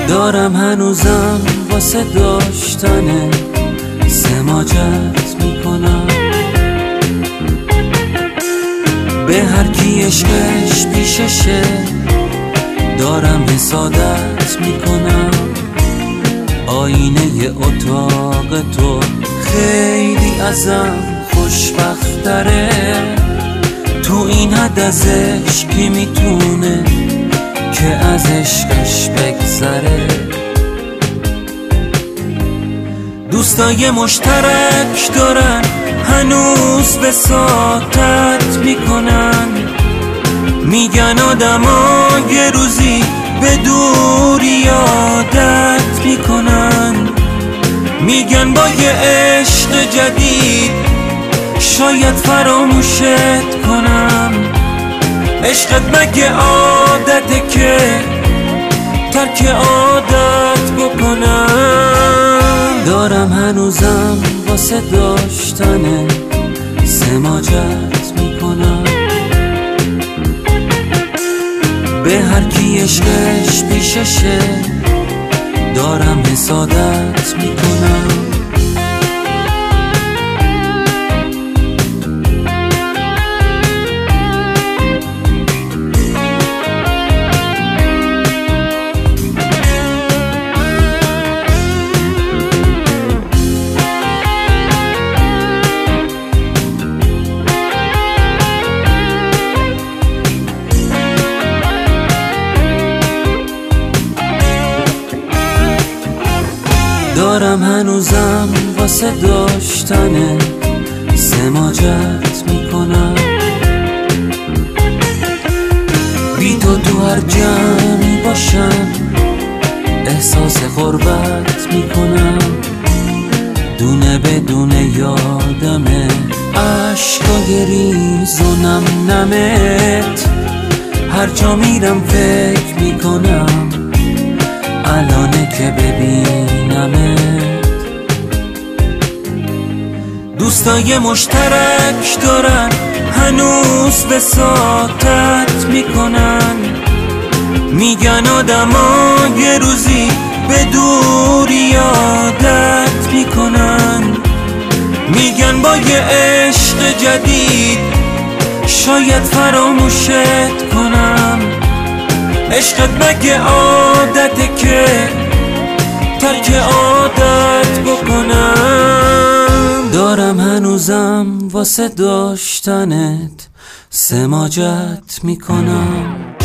دارم هنوزم واسه داشتن سماجت میکنم. به هر کی عشقش پیششه دارم حسادت میکنم. آینه اتاق تو خیلی ازم خوشبختره. تو این حد از عشقی میتونه که از عشقش بگذره. دوستای مشترک دارن هنوز وساطت میکنن. میگن آدما یه روزی به دوری عادت میکنن. میگن با یه عشق جدید شاید فراموشت کنم. عشقت مگه عادته که ترک عادت بکنم. دارم هنوزم واسه داشتن سماجت میکنم. به هر کی عشقش پیششه دارم حسادت میکنم. دارم هنوزم واسه داشتن سماجت میکنم. بی تو هر جمعی باشم احساس غربت میکنم. دونه بدونه یادمه عشقای ریز و نم نمت. هر جا میرم فکر میکنم الانه که ببینمت. دوستای مشترک دارن هنوز وساطت میکنن. میگن آدما یه روزی به دوری عادت میکنن. میگن با یه عشق جدید شاید فراموشت کنم. عشقت مگه عادته که ترک عادت بکنم. دارم هنوزم واسه داشتنت سماجت میکنم.